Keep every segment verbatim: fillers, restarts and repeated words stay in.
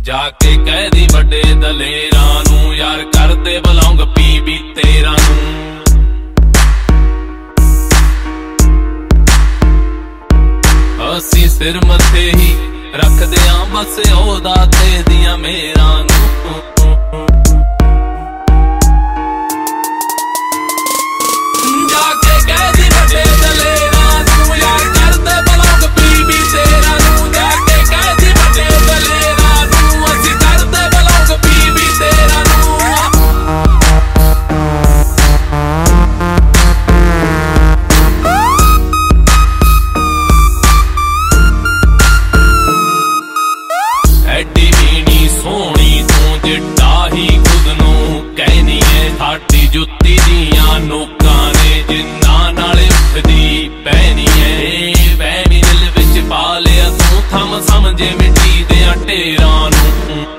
जाके कह दी बड़े दलेरां नूं यार करदे बलौंग पी भी तेरा नूं। असीं सिर मथे ही रखदे आं बस ओदा ते दियां मेरां नूं। जाके कह दी बड़े दलेरां नूं यार करदे बलौंग पी भी तेरा नूं। जाके कह दी बड़े दलेरां नूं असीं करदे बलौंग पी भी तेरा नूं। एडी मीनी सोहनी तू जिड्डा ही खुद नूं कहनी है साडी जुत्ती दियां नोकां ने जिन्ना नाले उठदी पैनी है। वहमी दिल विच पा लिया तू थम समझे मिट्टी देयां ढेरां नूं।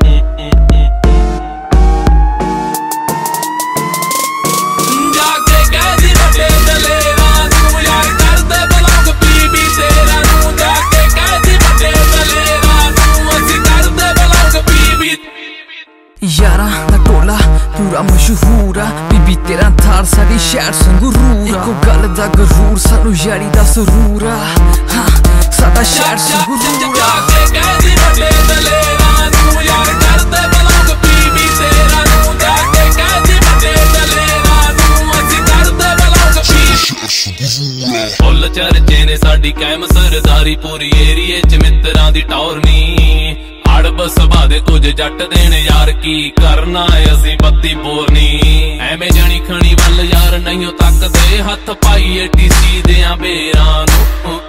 जाके कह दी बड़े दलेरां नूं यार करदे बलौंग पी भी तेरा नूं। जाके कह दी बड़े दलेरां नूं असीं करदे बलौंग पी भी। यारां दा टोला पूरा मशहूर आ बीबी तेरा थार साडी शहर संगरूर। इको गल दा गरूर सानू यारी दा सरूर आ हाँ साडा शहर संगरूर। जाके कह दी बड़े दलेरां नूं यार करदे बलौंग पी भी तेरा नूं। जाके कह दी बड़े दलेरां नूं असीं करदे बलौंग पी। फुल चर्चे ने साडी कायम सरदारी पूरी एरिए च मित्रां दी टौर नी। अड़ब सभा दे कुछ जट देने यार की करना है असीं बत्ती बोरनी। एवें जणी खणी वल यार नहीं तकदे हथ पाईए टीसी देयां बेरां नूं।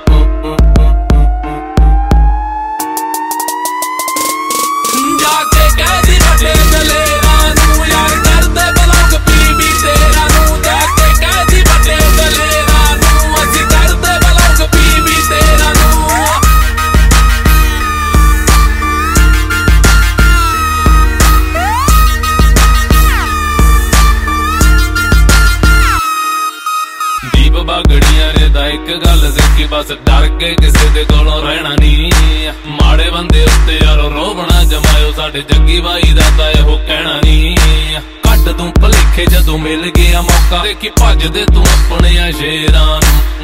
जाके कह दी बड़े दलेरां नूं यार करदे बलौंग पी भी तेरा नूं। जाके कह दी बड़े दलेरां नूं असीं करदे बलौंग पी भी तेरा नूं। दीप बागड़ियां ने दा इक गल सिक्खी बस डर के किसे दे कोलों रहना नी। माड़े बंदे उत्ते यारो रोबना जमायो साडे जग्गी बाई दा तां इहो कहना नी। कट तू भलेखे जदों मिल गया मौका देखी भजदे तू अपने शेरां नूं।